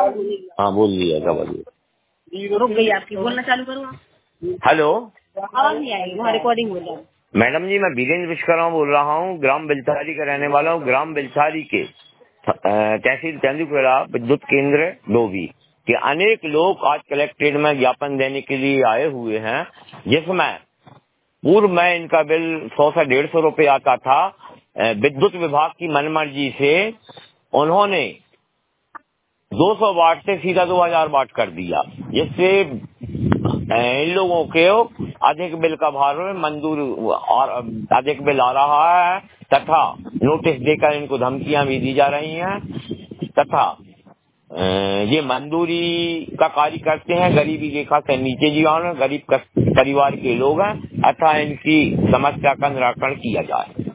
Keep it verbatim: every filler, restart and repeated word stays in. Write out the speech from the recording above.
हाँ बोल दिया क्या बोलिए। रुक गई आपकी, बोलना चालू करो। हेलो, आवाज नहीं आएगी, वहाँ रिकॉर्डिंग हो जाए। मैडम जी, मैं वीरेंद्र विश्वकर्मा बोल रहा हूँ, ग्राम बिलसारी का रहने वाला हूँ। ग्राम बिलसारी के तहसील तेंदुखेड़ा विद्युत केंद्र डोभी के अनेक लोग आज कलेक्ट्रेट में ज्ञापन देने के लिए आए हुए हैं, जिसमें पूर्व में इनका बिल सौ से डेढ़ सौ रुपये आता था। विद्युत विभाग की मनमर्जी से उन्होंने दो सौ वाट से सीधा दो हजार वाट कर दिया, जिससे इन लोगों के अधिक बिल का भार मंजूर और अधिक बिल आ रहा है तथा नोटिस देकर इनको धमकियां भी दी जा रही हैं तथा ये मंजूरी का कार्य करते हैं। गरीबी रेखा से नीचे जीवन गरीब परिवार के लोग हैं अतः इनकी समस्या का निराकरण किया जाए।